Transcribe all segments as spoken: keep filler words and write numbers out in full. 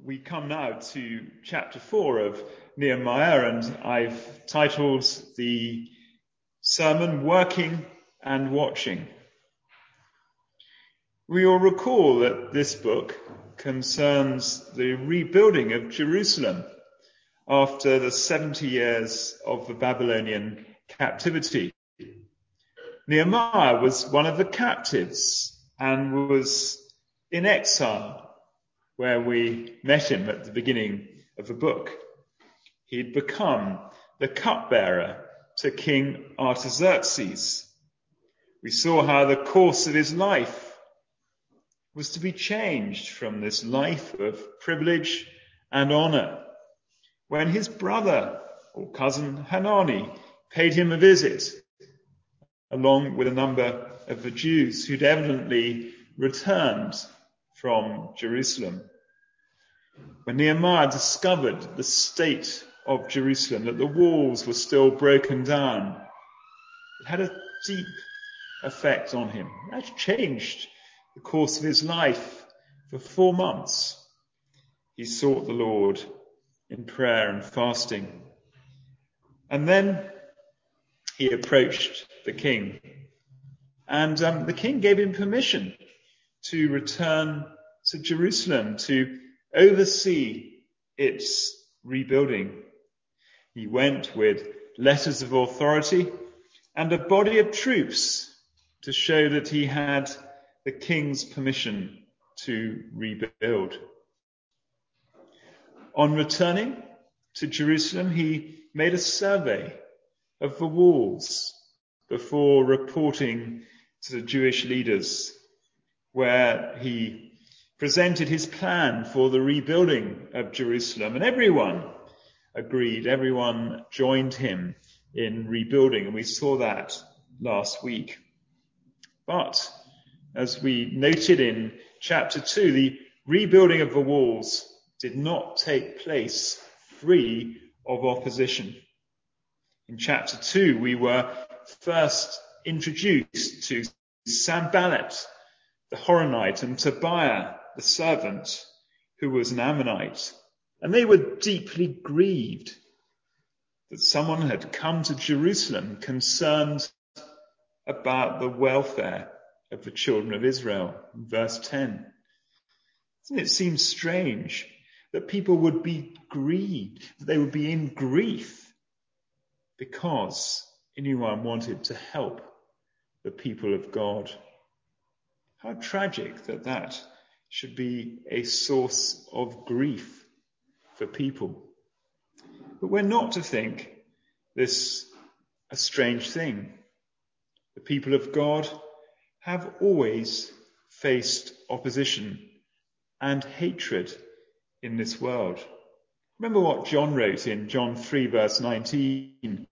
we come now to chapter four of Nehemiah, and I've titled the sermon Working and Watching. We will recall that this book concerns the rebuilding of Jerusalem after the seventy years of the Babylonian captivity. Nehemiah was one of the captives and was in exile, where we met him at the beginning of the book. He'd become the cupbearer to King Artaxerxes. We saw how the course of his life was to be changed from this life of privilege and honor when his brother or cousin Hanani paid him a visit, along with a number of the Jews who'd evidently returned from Jerusalem. When Nehemiah discovered the state of Jerusalem, that the walls were still broken down, it had a deep effect on him. That changed the course of his life. For four months, he sought the Lord in prayer and fasting. And then he approached the king. And um, the king gave him permission to return to Jerusalem, to oversee its rebuilding. He went with letters of authority and a body of troops to show that he had the king's permission to rebuild. On returning to Jerusalem, he made a survey of the walls before reporting to the Jewish leaders, where he presented his plan for the rebuilding of Jerusalem, and everyone agreed, everyone joined him in rebuilding, and we saw that last week. But as we noted in chapter two, the rebuilding of the walls did not take place free of opposition. In chapter two, we were first introduced to Sanballat, the Horonite, and Tobiah, the servant, who was an Ammonite. And they were deeply grieved that someone had come to Jerusalem concerned about the welfare of the children of Israel. In verse ten. Doesn't it seem strange that people would be grieved, that they would be in grief because anyone wanted to help the people of God? How tragic that that should be a source of grief for people. But we're not to think this a strange thing. The people of God have always faced opposition and hatred in this world. Remember what John wrote in John three verse nineteen.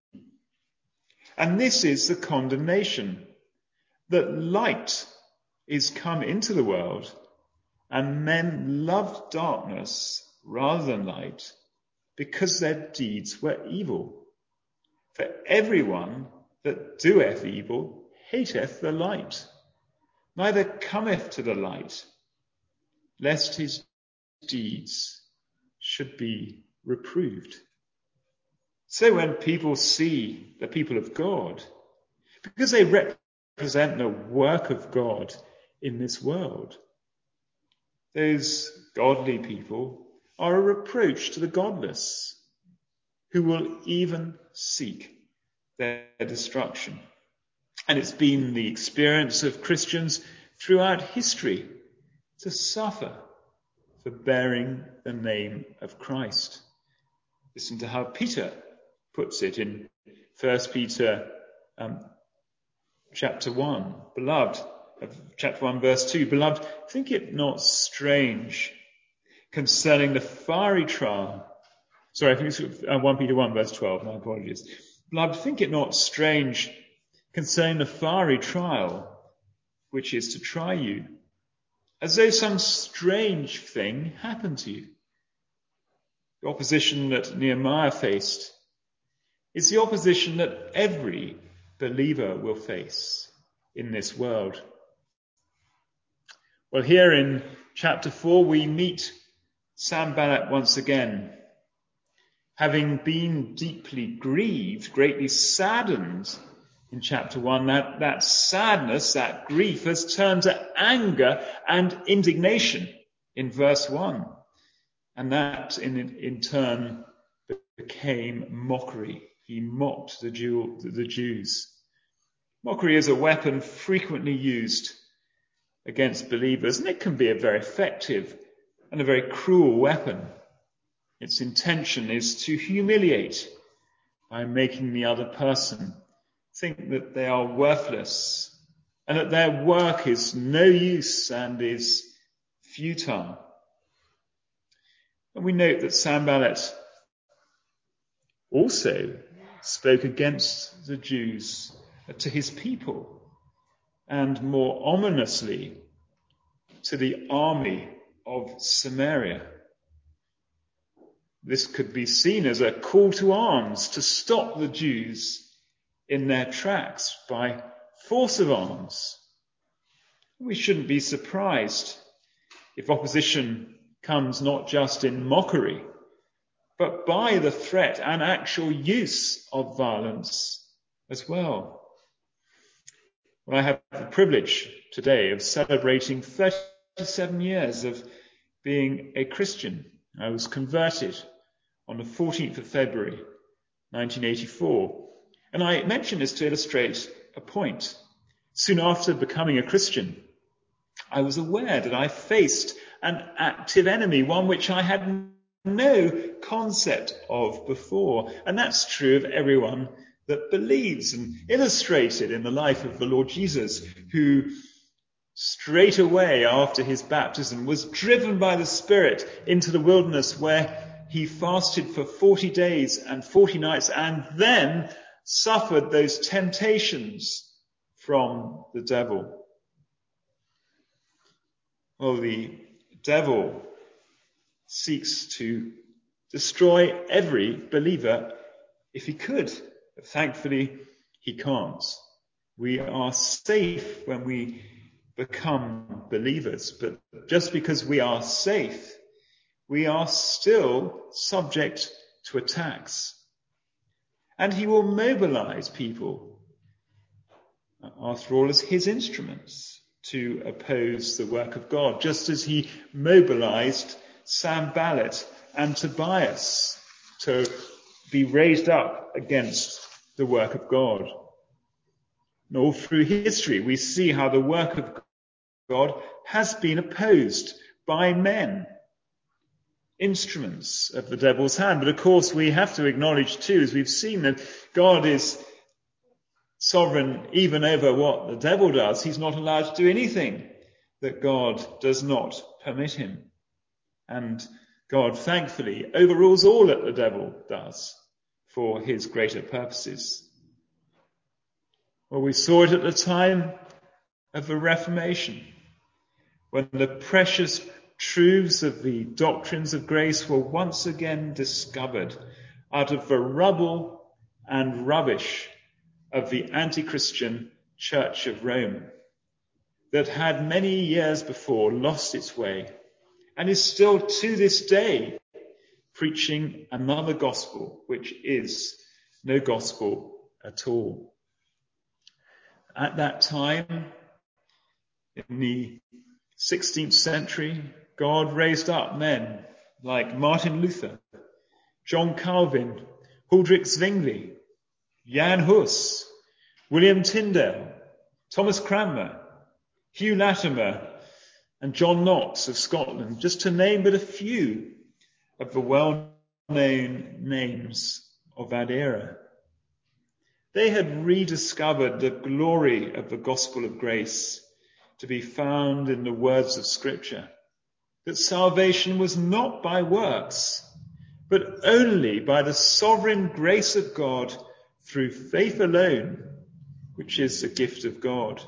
And this is the condemnation, that light is come into the world, and men loved darkness rather than light, because their deeds were evil. For everyone that doeth evil hateth the light, neither cometh to the light, lest his deeds should be reproved. So when people see the people of God, because they represent the work of God in this world, those godly people are a reproach to the godless, who will even seek their destruction. And it's been the experience of Christians throughout history to suffer for bearing the name of Christ. Listen to how Peter puts it in First Peter um, chapter one. Beloved, chapter one verse two, beloved, think it not strange concerning the fiery trial. Sorry, I think it's uh, First Peter one verse twelve, my apologies. Beloved, think it not strange concerning the fiery trial which is to try you, as though some strange thing happened to you. The opposition that Nehemiah faced is the opposition that every believer will face in this world. Well, here in chapter four, we meet Sanballat once again, having been deeply grieved, greatly saddened in chapter one, that, that sadness, that grief has turned to anger and indignation in verse one. And that in, in turn became mockery. He mocked the, Jew, the Jews. Mockery is a weapon frequently used against believers, and it can be a very effective and a very cruel weapon. Its intention is to humiliate by making the other person think that they are worthless and that their work is no use and is futile. And we note that Sanballat also spoke against the Jews to his people, and more ominously to the army of Samaria. This could be seen as a call to arms to stop the Jews in their tracks by force of arms. We shouldn't be surprised if opposition comes not just in mockery, but by the threat and actual use of violence as well. Well, I have the privilege today of celebrating thirty-seven years of being a Christian. I was converted on the fourteenth of February, nineteen eighty-four. And I mention this to illustrate a point. Soon after becoming a Christian, I was aware that I faced an active enemy, one which I had no concept of before. And that's true of everyone that believes, and illustrated in the life of the Lord Jesus, who straight away after his baptism was driven by the Spirit into the wilderness, where he fasted for forty days and forty nights and then suffered those temptations from the devil. Well, the devil seeks to destroy every believer if he could. But thankfully, he can't. We are safe when we become believers, but just because we are safe, we are still subject to attacks. And he will mobilize people, after all, as his instruments to oppose the work of God, just as he mobilized Sanballat and Tobias to be raised up against the work of God. And all through history, we see how the work of God has been opposed by men, instruments of the devil's hand. But of course, we have to acknowledge too, as we've seen, that God is sovereign even over what the devil does. He's not allowed to do anything that God does not permit him. And God, thankfully, overrules all that the devil does for his greater purposes. Well, we saw it at the time of the Reformation, when the precious truths of the doctrines of grace were once again discovered out of the rubble and rubbish of the anti-Christian Church of Rome, that had many years before lost its way and is still to this day preaching another gospel, which is no gospel at all. At that time, in the sixteenth century, God raised up men like Martin Luther, John Calvin, Huldrych Zwingli, Jan Hus, William Tyndale, Thomas Cranmer, Hugh Latimer, and John Knox of Scotland, just to name but a few of the well-known names of that era. They had rediscovered the glory of the gospel of grace to be found in the words of Scripture, that salvation was not by works, but only by the sovereign grace of God through faith alone, which is a gift of God.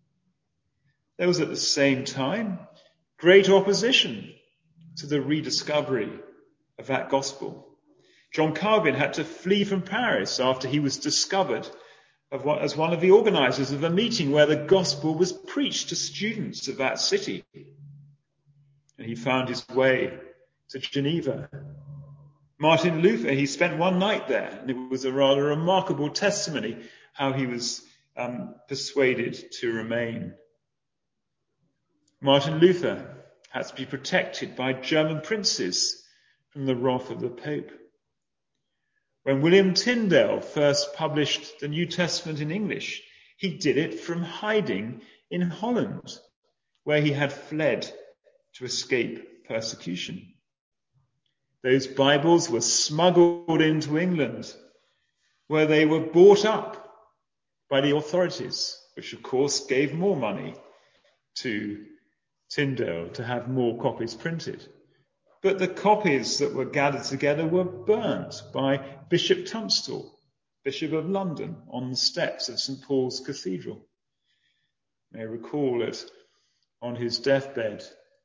There was at the same time great opposition to the rediscovery of that gospel. John Calvin had to flee from Paris after he was discovered of what, as one of the organizers of a meeting where the gospel was preached to students of that city. And he found his way to Geneva. Martin Luther, he spent one night there, and it was a rather remarkable testimony how he was um, persuaded to remain. Martin Luther had to be protected by German princes from the wrath of the Pope. When William Tyndale first published the New Testament in English, he did it from hiding in Holland, where he had fled to escape persecution. Those Bibles were smuggled into England, where they were bought up by the authorities, which of course gave more money to Tyndale to have more copies printed. But the copies that were gathered together were burnt by Bishop Tunstall, Bishop of London, on the steps of St Paul's Cathedral. You may recall that on his deathbed,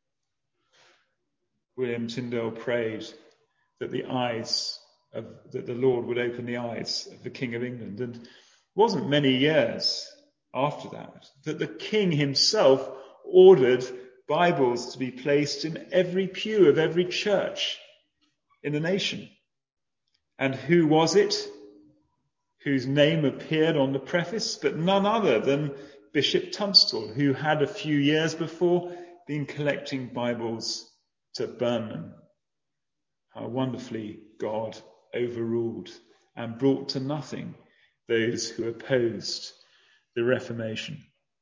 William Tyndale prayed that the eyes of, that the Lord would open the eyes of the King of England. And it wasn't many years after that that the King himself ordered Bibles to be placed in every pew of every church in the nation. And who was it whose name appeared on the preface? But none other than Bishop Tunstall, who had a few years before been collecting Bibles to burn them. How wonderfully God overruled and brought to nothing those who opposed the Reformation.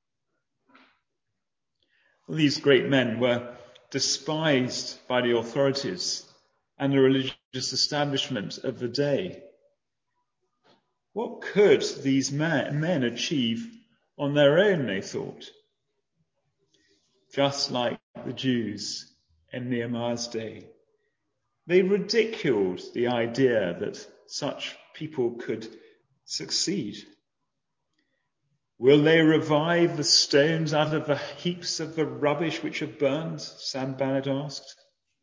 Well, these great men were despised by the authorities and the religious establishment of the day. What could these men achieve on their own, they thought? Just like the Jews in Nehemiah's day. They ridiculed the idea that such people could succeed. Will they revive the stones out of the heaps of the rubbish which have burned? Sanballat asked.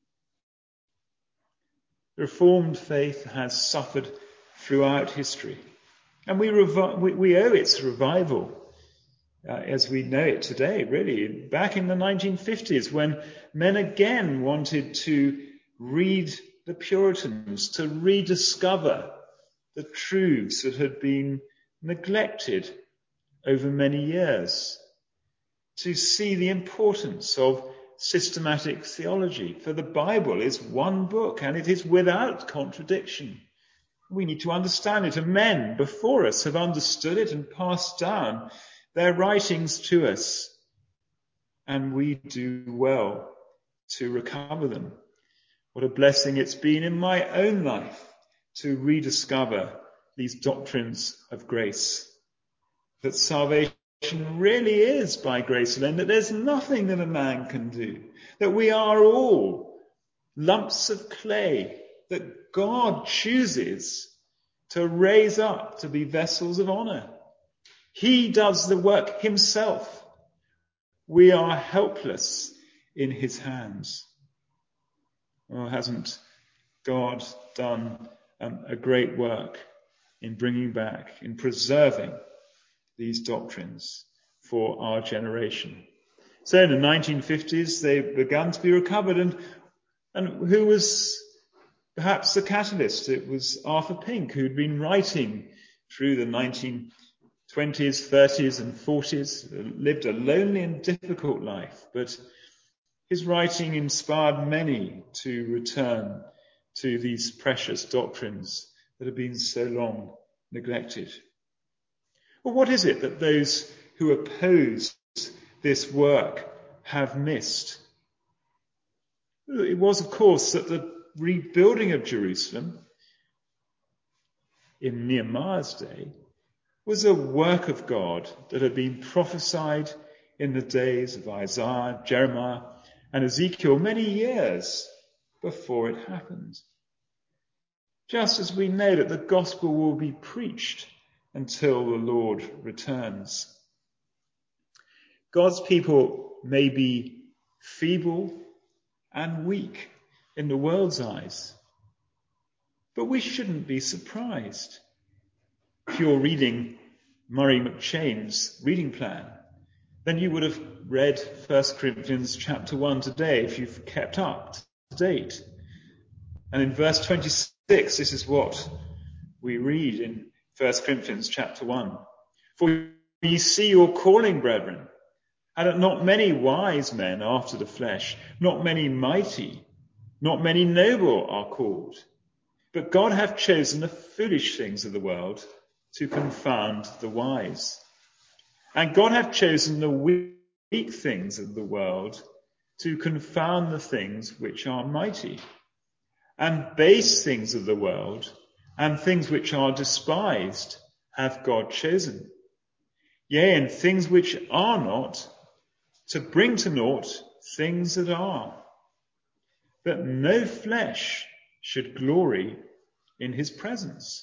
The Reformed faith has suffered throughout history, and we, revi- we, we owe its revival uh, as we know it today, really. Back in the nineteen fifties, when men again wanted to read the Puritans, to rediscover the truths that had been neglected over many years, to see the importance of systematic theology. For the Bible is one book and it is without contradiction. We need to understand it, and men before us have understood it and passed down their writings to us, and we do well to recover them. What a blessing it's been in my own life to rediscover these doctrines of grace. That salvation really is by grace alone, that there's nothing that a man can do, that we are all lumps of clay that God chooses to raise up to be vessels of honor. He does the work himself. We are helpless in his hands. Well, hasn't God done um, a great work in bringing back, in preserving these doctrines for our generation? So in the nineteen fifties, they began to be recovered, and, and who was perhaps the catalyst? It was Arthur Pink, who'd been writing through the nineteen twenties, thirties and forties, lived a lonely and difficult life, but his writing inspired many to return to these precious doctrines that have been so long neglected. Well, what is it that those who oppose this work have missed? It was, of course, that the rebuilding of Jerusalem in Nehemiah's day was a work of God that had been prophesied in the days of Isaiah, Jeremiah, and Ezekiel many years before it happened. Just as we know that the gospel will be preached until the Lord returns. God's people may be feeble and weak in the world's eyes, but we shouldn't be surprised. If you're reading Murray McChain's reading plan, then you would have read First Corinthians chapter one today if you've kept up to date. And in verse twenty-six, this is what we read in First Corinthians chapter one. For ye see your calling, brethren, and not many wise men after the flesh, not many mighty, not many noble are called. But God hath chosen the foolish things of the world to confound the wise. And God hath chosen the weak things of the world to confound the things which are mighty. And base things of the world and things which are despised hath God chosen. Yea, and things which are not, to bring to naught things that are, that no flesh should glory in his presence.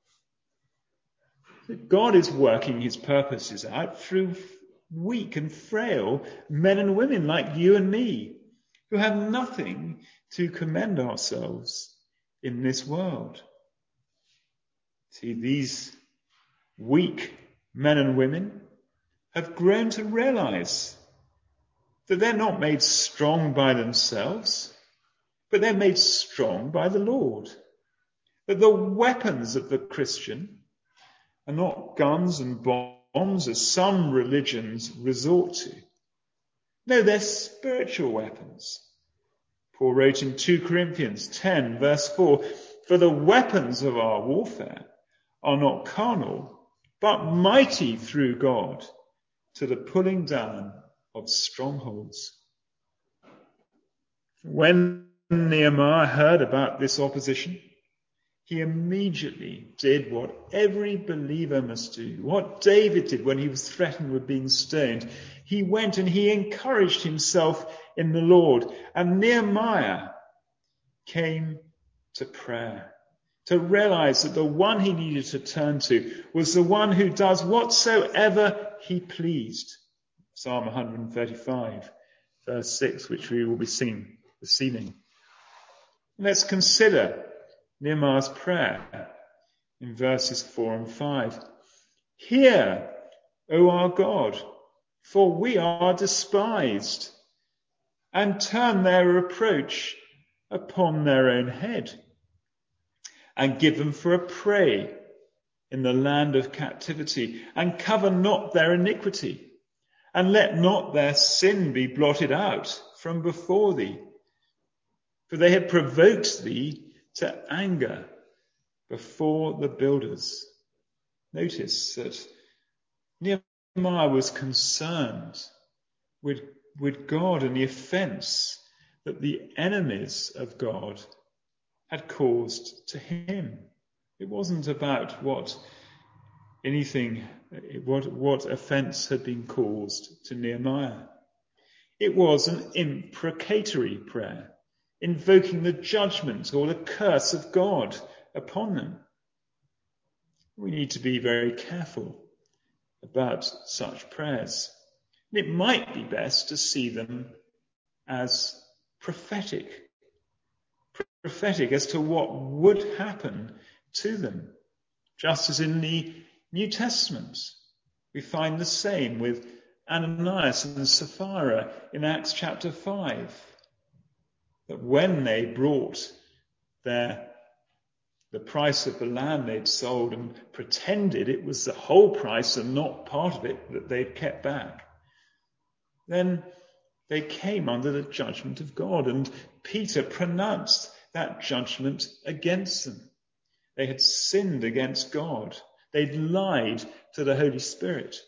That God is working his purposes out through weak and frail men and women like you and me, who have nothing to commend ourselves in this world. See, these weak men and women have grown to realize that they're not made strong by themselves, but they're made strong by the Lord. That the weapons of the Christian are not guns and bombs as some religions resort to. No, they're spiritual weapons. Paul wrote in Second Corinthians ten verse four, for the weapons of our warfare are not carnal, but mighty through God to the pulling down of strongholds. When Nehemiah heard about this opposition, he immediately did what every believer must do, what David did when he was threatened with being stoned. He went and he encouraged himself in the Lord. And Nehemiah came to prayer, to realize that the one he needed to turn to was the one who does whatsoever he pleased. Psalm one thirty-five, verse six, which we will be singing this evening. Let's consider Nehemiah's prayer in verses four and five. Hear, O our God, for we are despised, and turn their reproach upon their own head, and give them for a prey in the land of captivity, and cover not their iniquity, and let not their sin be blotted out from before thee. For they had provoked thee to anger before the builders. Notice that Nehemiah was concerned with, with God and the offence that the enemies of God had caused to him. It wasn't about what anything, what, what offence had been caused to Nehemiah. It was an imprecatory prayer, invoking the judgment or the curse of God upon them. We need to be very careful about such prayers. And it might be best to see them as prophetic, prophetic as to what would happen to them. Just as in the New Testament, we find the same with Ananias and Sapphira in Acts chapter five. That when they brought their, the price of the land they'd sold and pretended it was the whole price and not part of it that they'd kept back, then they came under the judgment of God, and Peter pronounced that judgment against them. They had sinned against God. They'd lied to the Holy Spirit.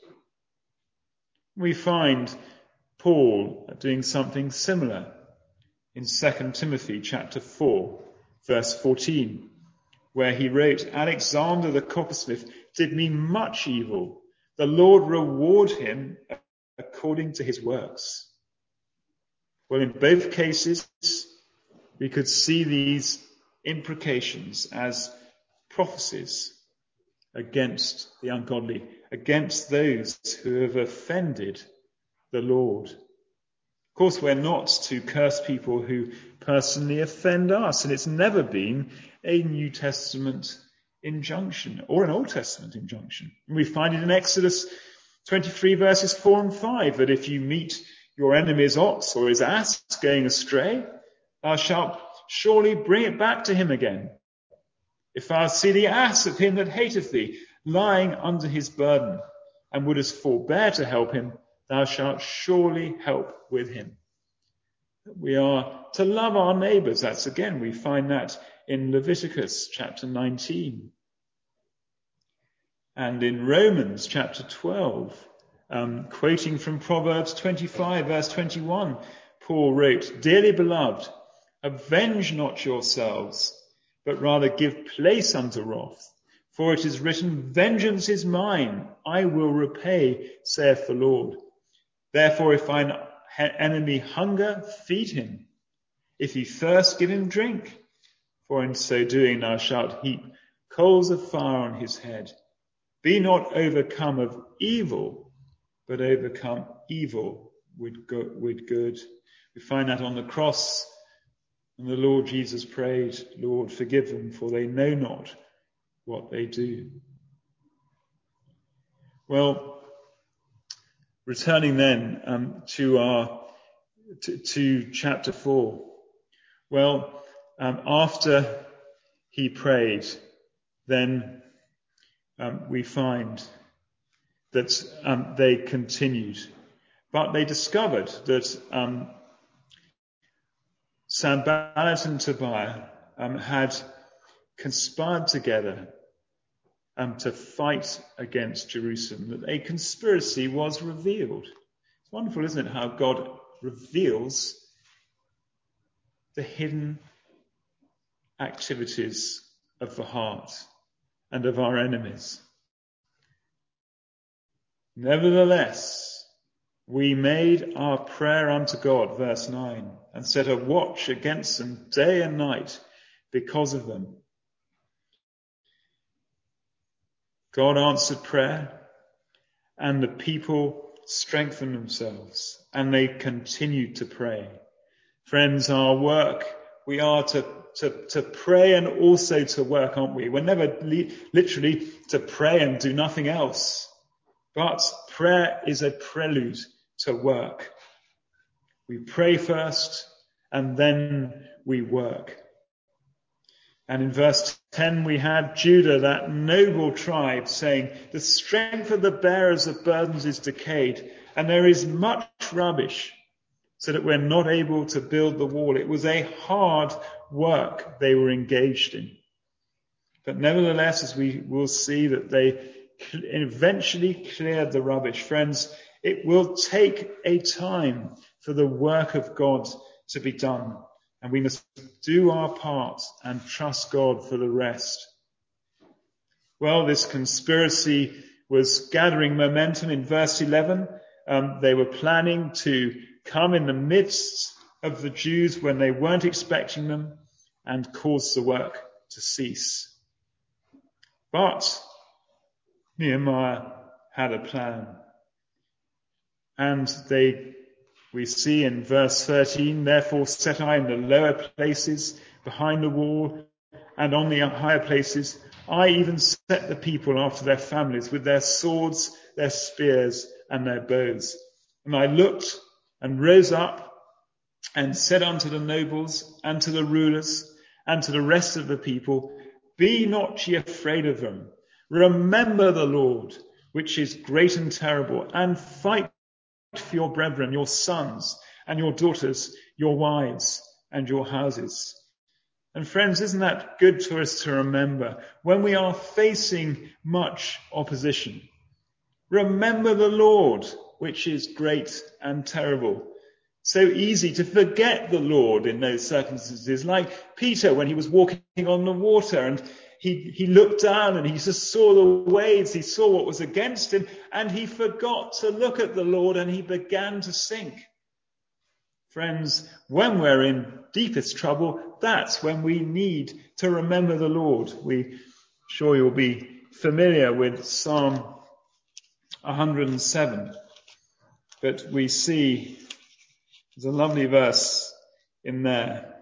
We find Paul doing something similar in Second Timothy chapter four, verse fourteen, where he wrote, Alexander the coppersmith did me much evil. The Lord reward him according to his works. Well, in both cases, we could see these imprecations as prophecies against the ungodly, against those who have offended the Lord. Of course, we're not to curse people who personally offend us, and it's never been a New Testament injunction or an Old Testament injunction. And we find it in Exodus twenty-three verses four and five, that if you meet your enemy's ox or his ass going astray, thou shalt surely bring it back to him again. If thou see the ass of him that hateth thee lying under his burden, and wouldest forbear to help him, thou shalt surely help with him. We are to love our neighbours. That's again, we find that in Leviticus chapter nineteen. And in Romans chapter twelve, um, quoting from Proverbs twenty-five verse twenty-one, Paul wrote, Dearly beloved, avenge not yourselves, but rather give place unto wrath. For it is written, Vengeance is mine, I will repay, saith the Lord. Therefore, if thine enemy hunger, feed him. If he thirst, give him drink. For in so doing thou shalt heap coals of fire on his head. Be not overcome of evil, but overcome evil with good. We find that on the cross. And the Lord Jesus prayed, Lord, forgive them, for they know not what they do. Well, returning then um, to our to, to chapter four. Well, um, after he prayed, then um, we find that um, they continued, but they discovered that um, Sanballat and Tobiah um, had conspired together um, to fight against Jerusalem, that a conspiracy was revealed. It's wonderful, isn't it, how God reveals the hidden activities of the heart and of our enemies. Nevertheless, we made our prayer unto God, verse nine, and set a watch against them day and night because of them. God answered prayer, and the people strengthened themselves, and they continued to pray. Friends, our work, we are to, to, to pray and also to work, aren't we? We're never li- literally to pray and do nothing else. But prayer is a prelude to work. We pray first, and then we work. And in verse ten we had Judah, that noble tribe, saying, the strength of the bearers of burdens is decayed, and there is much rubbish, so that we're not able to build the wall. It was a hard work they were engaged in. But nevertheless, as we will see, that they eventually cleared the rubbish. Friends, it will take a time for the work of God to be done. And we must do our part and trust God for the rest. Well, this conspiracy was gathering momentum. In verse eleven, um, they were planning to come in the midst of the Jews when they weren't expecting them and cause the work to cease. But Nehemiah had a plan. And they, we see in verse thirteen, therefore set I in the lower places behind the wall and on the higher places, I even set the people after their families with their swords, their spears and their bows. And I looked and rose up and said unto the nobles and to the rulers and to the rest of the people, be not ye afraid of them. Remember the Lord, which is great and terrible, and fight for your brethren, your sons and your daughters, your wives and your houses. And friends, isn't that good for us to remember when we are facing much opposition? Remember the Lord, which is great and terrible. So easy to forget the Lord in those circumstances, like Peter when he was walking on the water and He, he looked down and he just saw the waves, he saw what was against him, and he forgot to look at the Lord and he began to sink. Friends, when we're in deepest trouble, that's when we need to remember the Lord. We sure you'll be familiar with Psalm one hundred seven, but we see there's a lovely verse in there.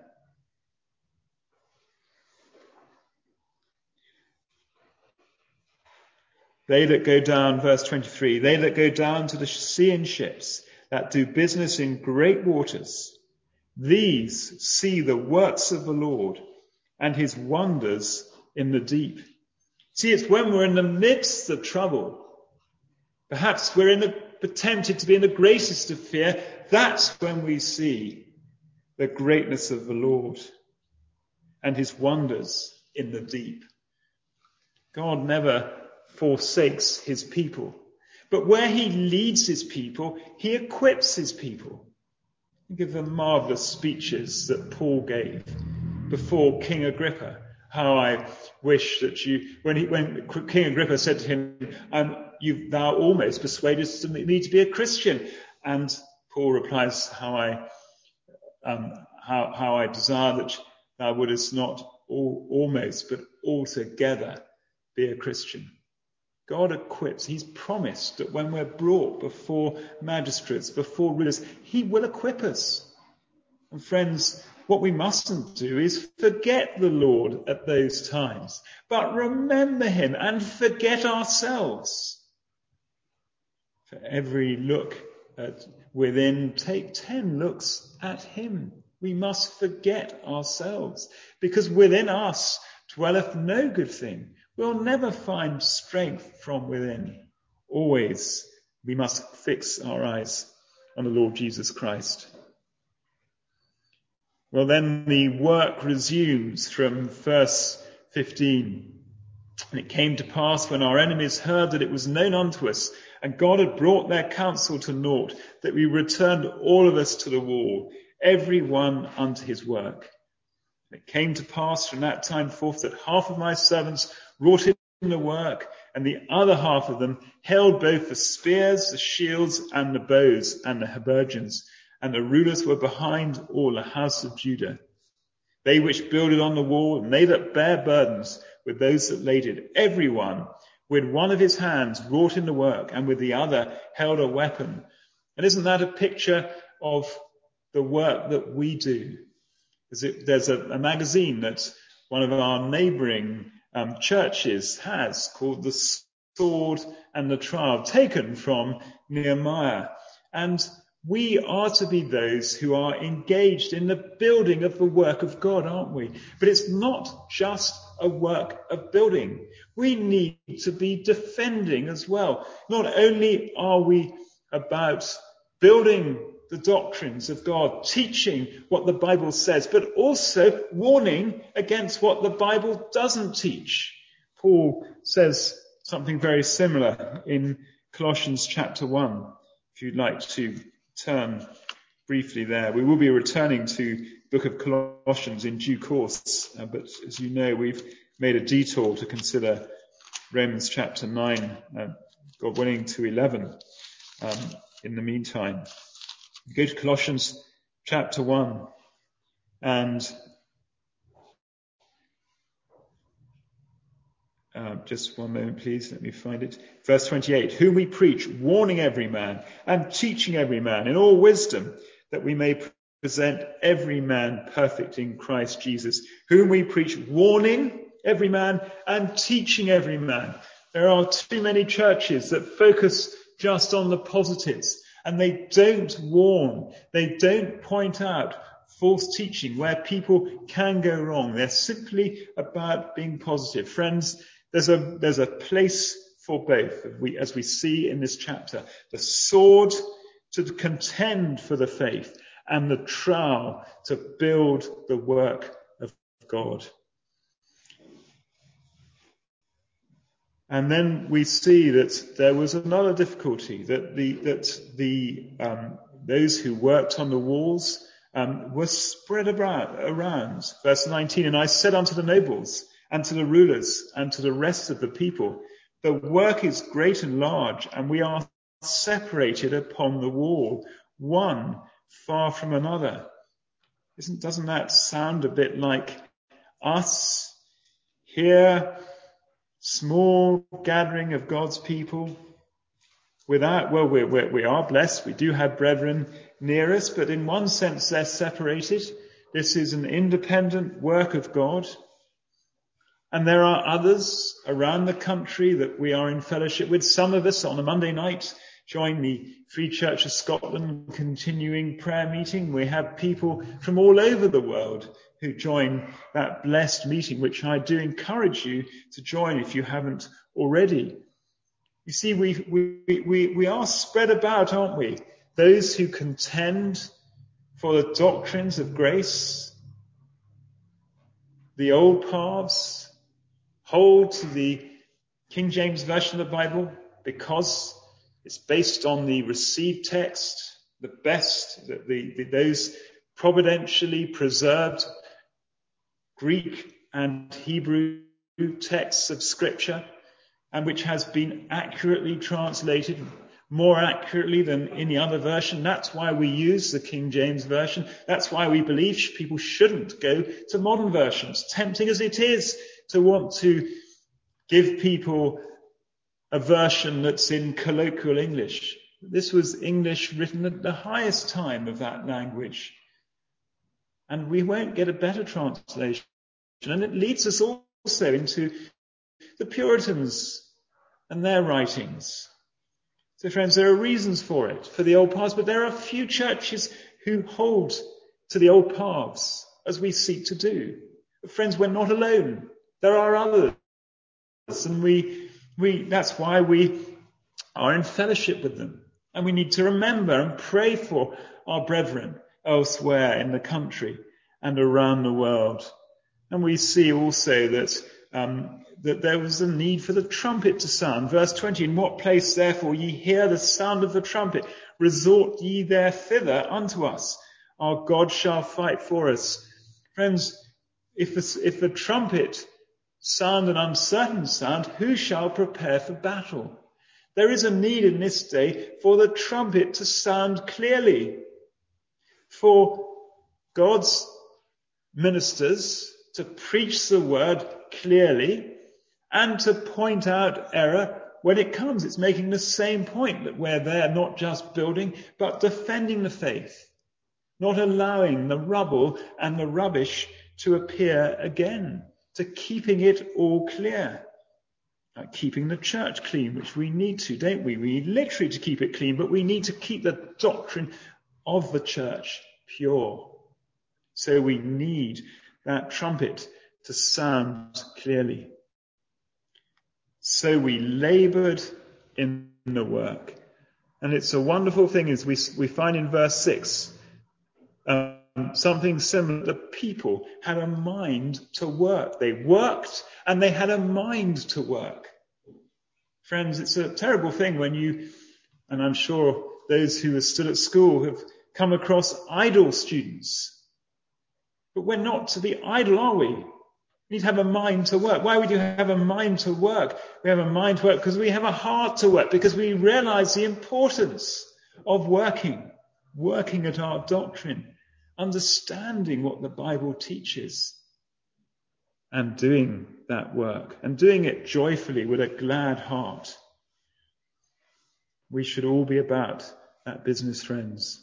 They that go down, verse twenty-three, they that go down to the sea in ships, that do business in great waters, These see the works of the Lord and his wonders in the deep. See, it's when we're in the midst of trouble, perhaps we're in the, tempted to be in the greatest of fear, that's when we see the greatness of the Lord and his wonders in the deep. God never forsakes his people, but where he leads his people, he equips his people. Think of the marvelous speeches that Paul gave before King Agrippa. How I wish that you, when he, when King Agrippa said to him, um, "You, thou almost persuaded me to be a Christian," and Paul replies, "How I, um, how how I desire that thou wouldest not all, almost, but altogether be a Christian." God equips. He's promised that when we're brought before magistrates, before rulers, he will equip us. And friends, what we mustn't do is forget the Lord at those times, but remember him and forget ourselves. For every look at within, take ten looks at him. We must forget ourselves, because within us dwelleth no good thing. We'll never find strength from within. Always we must fix our eyes on the Lord Jesus Christ. Well, then the work resumes from verse fifteen. And it came to pass when our enemies heard that it was known unto us, and God had brought their counsel to naught, that we returned all of us to the wall, every one unto his work. And it came to pass from that time forth that half of my servants wrought in the work, and the other half of them held both the spears, the shields, and the bows, and the habergeons. And the rulers were behind all the house of Judah. They which builded on the wall, and they that bare burdens, with those that laded, every one with one of his hands wrought in the work, and with the other held a weapon. And isn't that a picture of the work that we do? There's a, a magazine that one of our neighbouring um, churches has called The Sword and the Trowel, taken from Nehemiah. And we are to be those who are engaged in the building of the work of God, aren't we? But it's not just a work of building. We need to be defending as well. Not only are we about building the doctrines of God, teaching what the Bible says, but also warning against what the Bible doesn't teach. Paul says something very similar in Colossians chapter one, if you'd like to turn briefly there. We will be returning to the book of Colossians in due course, uh, but as you know, we've made a detour to consider Romans chapter nine, uh, God willing, to eleven um, in the meantime. Go to Colossians chapter one, and uh, just one moment, please. Let me find it. Verse twenty-eight, whom we preach, warning every man and teaching every man in all wisdom, that we may present every man perfect in Christ Jesus, whom we preach, warning every man and teaching every man. There are too many churches that focus just on the positives, and they don't warn, they don't point out false teaching where people can go wrong. They're simply about being positive. Friends, there's a there's a place for both, as we, as we see in this chapter. The sword to contend for the faith, and the trowel to build the work of God. And then we see that there was another difficulty, that the that the um, those who worked on the walls um, were spread around, around. Verse nineteen, and I said unto the nobles and to the rulers and to the rest of the people, the work is great and large, and we are separated upon the wall, one far from another. Isn't doesn't that sound a bit like us here? Small gathering of God's people. Without, well, we're, we're, we are blessed. We do have brethren near us, but in one sense they're separated. This is an independent work of God. And there are others around the country that we are in fellowship with. Some of us on a Monday night join the Free Church of Scotland continuing prayer meeting. We have people from all over the world who join that blessed meeting, which I do encourage you to join if you haven't already. You see, we, we, we, we are spread about, aren't we? Those who contend for the doctrines of grace, the old paths, hold to the King James Version of the Bible because it's based on the received text, the best, the, the, the, those providentially preserved Greek and Hebrew texts of Scripture, and which has been accurately translated, more accurately than any other version. That's why we use the King James Version. That's why we believe people shouldn't go to modern versions, tempting as it is to want to give people a version that's in colloquial English. This was English written at the highest time of that language. And we won't get a better translation. And it leads us also into the Puritans and their writings. So friends, there are reasons for it, for the old paths, but there are few churches who hold to the old paths as we seek to do. But friends, we're not alone. There are others. And we, we, that's why we are in fellowship with them. And we need to remember and pray for our brethren elsewhere in the country and around the world. And we see also that um, that there was a need for the trumpet to sound. Verse twenty, in what place therefore ye hear the sound of the trumpet, resort ye there thither unto us. Our God shall fight for us. Friends, if the, if the trumpet sound an uncertain sound, who shall prepare for battle? There is a need in this day for the trumpet to sound clearly, for God's ministers to preach the word clearly and to point out error when it comes. It's making the same point, that we're there not just building, but defending the faith, not allowing the rubble and the rubbish to appear again, to keeping it all clear. Like keeping the church clean, which we need to, don't we? We need literally to keep it clean, but we need to keep the doctrine of the church pure. So we need that trumpet to sound clearly. So we laboured in the work. And it's a wonderful thing, as we, we find in verse six, um, something similar. The people had a mind to work. They worked and they had a mind to work. Friends, it's a terrible thing when you, and I'm sure those who are still at school have come across idle students. But we're not to be idle, are we? We need to have a mind to work. Why would you have a mind to work? We have a mind to work because we have a heart to work, because we realize the importance of working, working at our doctrine, understanding what the Bible teaches, and doing that work, and doing it joyfully with a glad heart. We should all be about that business, friends.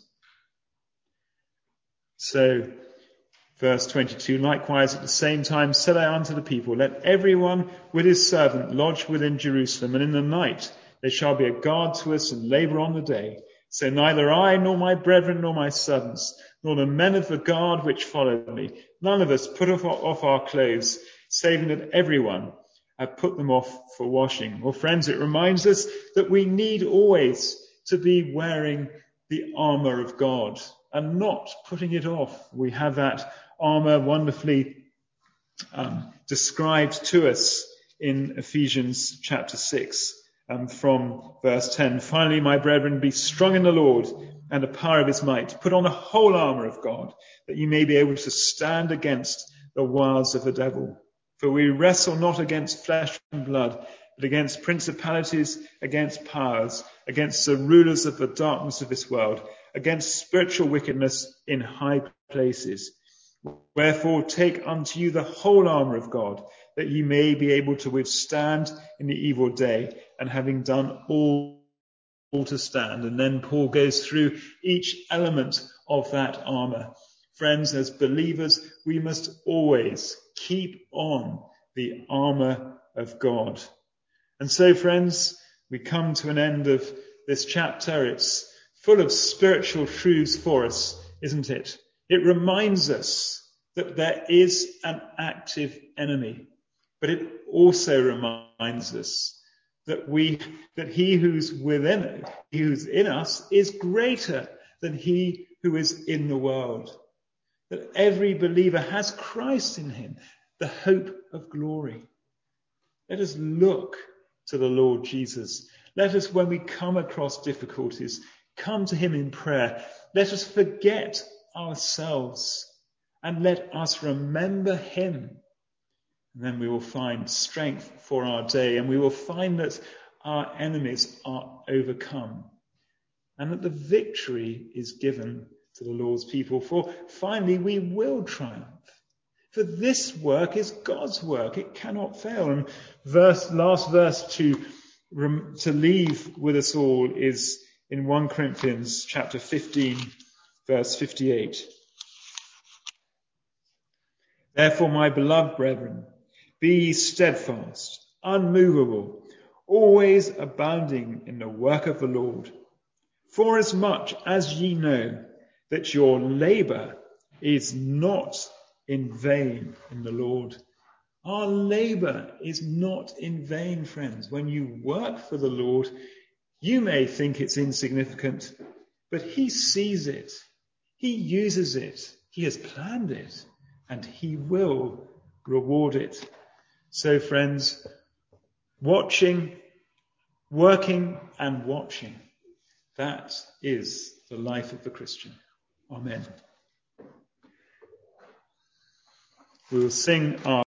So, verse twenty-two, likewise at the same time said I unto the people, let everyone with his servant lodge within Jerusalem, and in the night there shall be a guard to us and labour on the day. So neither I nor my brethren nor my servants, nor the men of the guard which followed me, none of us put off, off our clothes, saving that everyone had put them off for washing. Well, friends, it reminds us that we need always to be wearing the armour of God and not putting it off. We have that armour wonderfully um, described to us in Ephesians chapter six, um, from verse ten. Finally, my brethren, be strong in the Lord and the power of his might. Put on the whole armour of God, that you may be able to stand against the wiles of the devil. For we wrestle not against flesh and blood, but against principalities, against powers, against the rulers of the darkness of this world, against spiritual wickedness in high places. Wherefore take unto you the whole armour of God, that ye may be able to withstand in the evil day, and having done all, all to stand. And then Paul goes through each element of that armour. Friends, as believers, we must always keep on the armour of God. And so, friends, we come to an end of this chapter. It's full of spiritual truths for us, isn't it? It reminds us that there is an active enemy, but it also reminds us that we, that he who's within, he who's in us is greater than he who is in the world. That every believer has Christ in him, the hope of glory. Let us look to the Lord Jesus. Let us, when we come across difficulties, come to him in prayer. Let us forget ourselves and let us remember him. And then we will find strength for our day, and we will find that our enemies are overcome and that the victory is given to the Lord's people. For finally, we will triumph. For this work is God's work. It cannot fail. And verse, last verse to, to leave with us all is in First Corinthians chapter fifteen, verse fifty-eight. Therefore, my beloved brethren, be ye steadfast, unmovable, always abounding in the work of the Lord. Forasmuch as ye know that your labour is not in vain in the Lord. Our labour is not in vain, friends. When you work for the Lord, you may think it's insignificant, but he sees it. He uses it. He has planned it, and he will reward it. So, friends, watching, working and watching, that is the life of the Christian. Amen. We will sing our